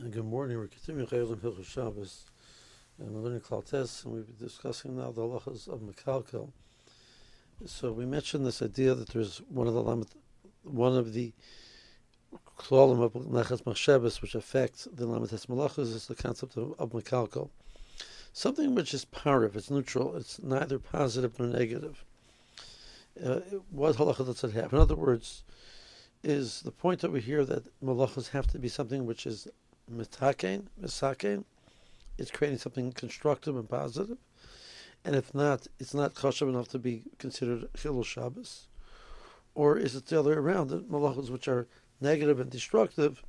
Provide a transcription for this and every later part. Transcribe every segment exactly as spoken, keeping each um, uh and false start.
Uh, Good morning. We're continuing Chayil Hilchos Shabbos, and we're learning Klal Tes, and we're discussing now the halachas of Mekalkel. So we mentioned this idea that there's one of the lamet, one of the klalim of Mechas Machshavos which affects the Lametes Malachas is the concept of, of Mekalkel, something which is parav, it's neutral, it's neither positive nor negative. Uh, what halacha does it have? In other words, is the point over here that malachas have to be something which is mitakein, misakein, it's creating something constructive and positive, and if not, it's not kosher enough to be considered chilul Shabbos, or is it the other way around, that malachas which are negative and destructive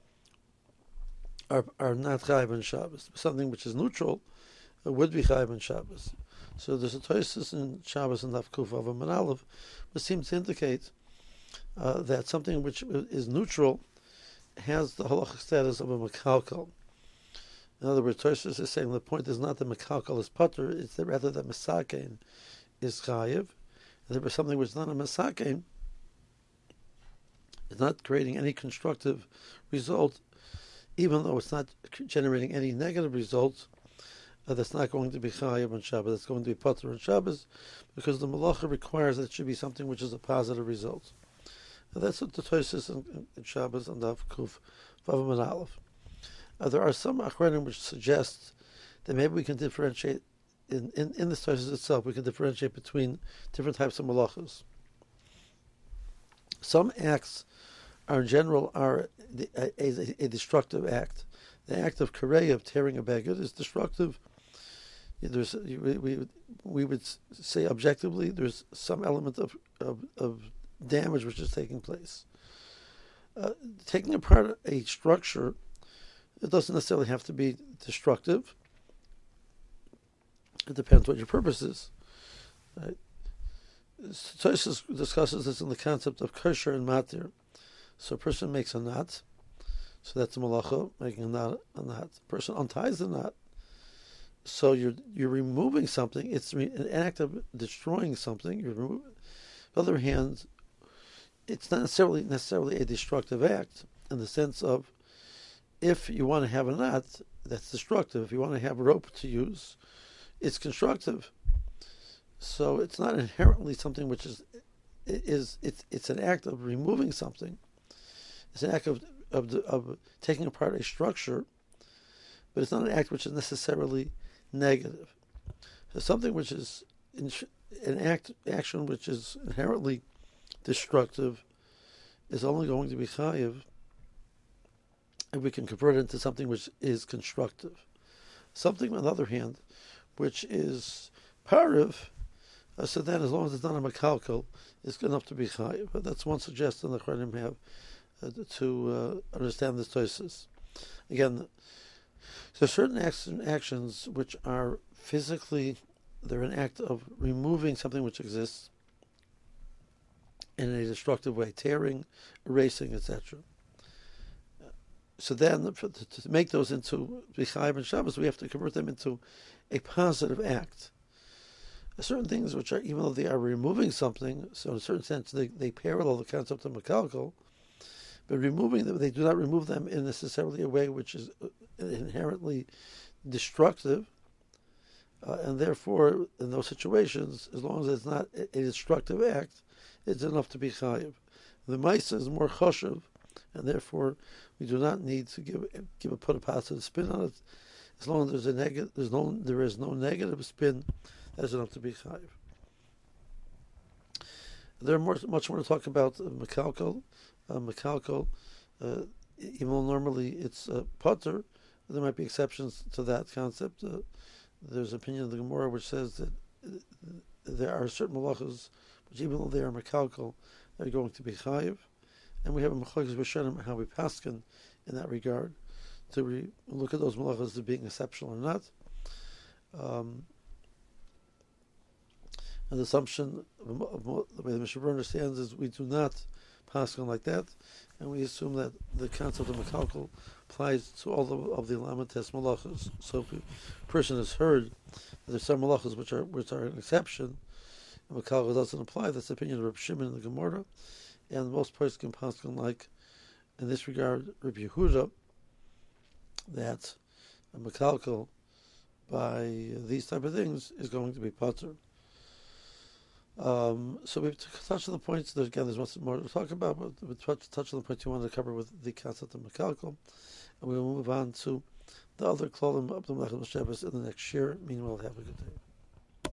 are are not chayiv in Shabbos, something which is neutral uh, would be chayiv in Shabbos. So there's a toisus in Shabbos and Daf Kuf Vav and Aleph, which seems to indicate uh, that something which is neutral has the halachic status of a mekalkel. In other words, Tosus is saying the point is not that mekalkel is putter, it's that rather that mesakein is chayiv. And there was something which is not a mesakein, it's not creating any constructive result, even though it's not generating any negative results. Uh, that's not going to be chayiv on Shabbos. That's going to be putter on Shabbos, because the malacha requires that it should be something which is a positive result. And that's what the Tosus in, in Shabbos and Daf Kuf Vav and Aleph. Uh, there are some achronim which suggest that maybe we can differentiate in in, in the Tosus itself. We can differentiate between different types of malachas. Some acts are in general are the, a, a, a destructive act. The act of karei, of tearing a beged, is destructive. There's, we, we we would say objectively there's some element of, of, of damage which is taking place. Uh, taking apart a structure, it doesn't necessarily have to be destructive. It depends what your purpose is. Right? Tosus discusses this in the concept of kosher and matir. So a person makes a knot, so that's a malacha, making a knot. A knot. The person unties the knot. So you're you're removing something. It's an act of destroying something. You're removing. On the other hand, it's not necessarily necessarily a destructive act in the sense of, if you want to have a knot, that's destructive. If you want to have a rope to use, it's constructive. So it's not inherently something which is is it's it's an act of removing something. It's an act of of, of taking apart a structure, but it's not an act which is necessarily negative. So something which is in, an act action which is inherently destructive is only going to be chayiv if we can convert it into something which is constructive. Something, on the other hand, which is parav, uh, so then as long as it's not a mekalkel, it's good enough to be chayiv. But that's one suggestion the Chachamim have uh, to uh, understand this tosis. Again, there are certain acts, actions which are physically, they're an act of removing something which exists in a destructive way, tearing, erasing, et cetera. So then, to, to make those into B'chayim and Shabbos, we have to convert them into a positive act. Certain things which are, even though they are removing something, so in a certain sense they, they parallel the concept of mekalkel, but removing them, they do not remove them in necessarily a way which is inherently destructive, uh, and therefore, in those situations, as long as it's not a, a destructive act, it's enough to be chayiv. The ma'isa is more choshev, and therefore we do not need to give give a put a positive spin on it. As long as there's a negative, there's no there is no negative spin, that's enough to be chayiv. There are more, much more to talk about uh, mekalkel. Uh, mekalkel, uh, even though normally it's uh, potter, there might be exceptions to that concept. Uh, there's an opinion of the Gemara which says that uh, there are certain malachas which, even though they are mekalkel, they're going to be chayiv. And we have a machlokes b'shanim how we paskin in that regard, to re- look at those malachas as being exceptional or not. Um, and the assumption, of, of, the way the Mishnah understands, is we do not paskin like that, and we assume that the concept of mekalkel applies to all of, of the Lametes malachas. So if a person has heard that there's some malachas which are which are an exception, and mekalkel doesn't apply, that's the opinion of Reb Shimon in the Gemara. And most persons can paskin like, in this regard, Rabbi Yehuda, that a mekalkel by these type of things is going to be potter. Um, so we've touched on the points. That, again, there's much more to talk about, but we touched touch on the points you wanted to cover with the concept of mekalkel, and we will move on to the other klolim of the Melech Shabbos in the next year. Meanwhile, have a good day.